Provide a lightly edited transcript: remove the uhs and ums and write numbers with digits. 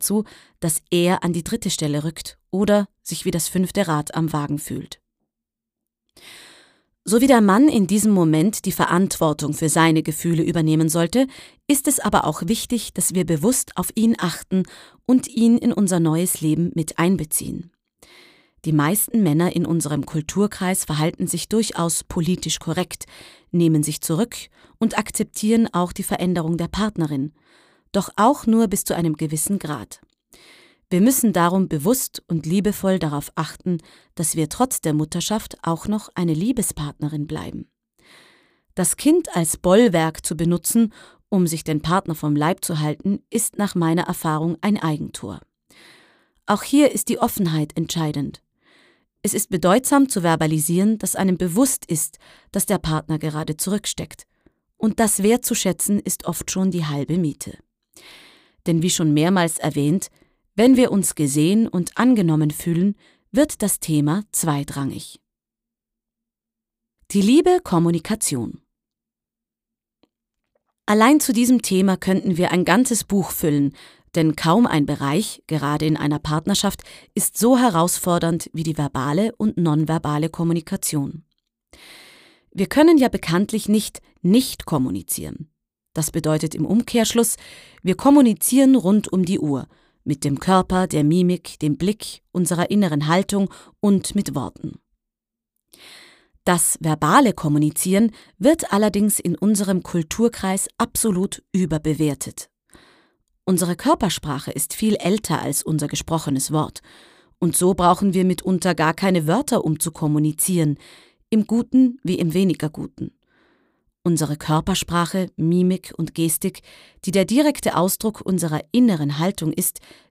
dazu, dass er an die 3. Stelle rückt oder sich wie das 5. Rad am Wagen fühlt. So wie der Mann in diesem Moment die Verantwortung für seine Gefühle übernehmen sollte, ist es aber auch wichtig, dass wir bewusst auf ihn achten und ihn in unser neues Leben mit einbeziehen. Die meisten Männer in unserem Kulturkreis verhalten sich durchaus politisch korrekt, nehmen sich zurück und akzeptieren auch die Veränderung der Partnerin, doch auch nur bis zu einem gewissen Grad. Wir müssen darum bewusst und liebevoll darauf achten, dass wir trotz der Mutterschaft auch noch eine Liebespartnerin bleiben. Das Kind als Bollwerk zu benutzen, um sich den Partner vom Leib zu halten, ist nach meiner Erfahrung ein Eigentor. Auch hier ist die Offenheit entscheidend. Es ist bedeutsam zu verbalisieren, dass einem bewusst ist, dass der Partner gerade zurücksteckt. Und das wertzuschätzen ist oft schon die halbe Miete. Denn wie schon mehrmals erwähnt, wenn wir uns gesehen und angenommen fühlen, wird das Thema zweitrangig. Die liebe Kommunikation. Allein zu diesem Thema könnten wir ein ganzes Buch füllen, denn kaum ein Bereich, gerade in einer Partnerschaft, ist so herausfordernd wie die verbale und nonverbale Kommunikation. Wir können ja bekanntlich nicht kommunizieren. Das bedeutet im Umkehrschluss, wir kommunizieren rund um die Uhr, mit dem Körper, der Mimik, dem Blick, unserer inneren Haltung und mit Worten. Das verbale Kommunizieren wird allerdings in unserem Kulturkreis absolut überbewertet. Unsere Körpersprache ist viel älter als unser gesprochenes Wort. Und so brauchen wir mitunter gar keine Wörter, um zu kommunizieren, im Guten wie im weniger Guten. Unsere Körpersprache, Mimik und Gestik, die der direkte Ausdruck unserer inneren Haltung ist,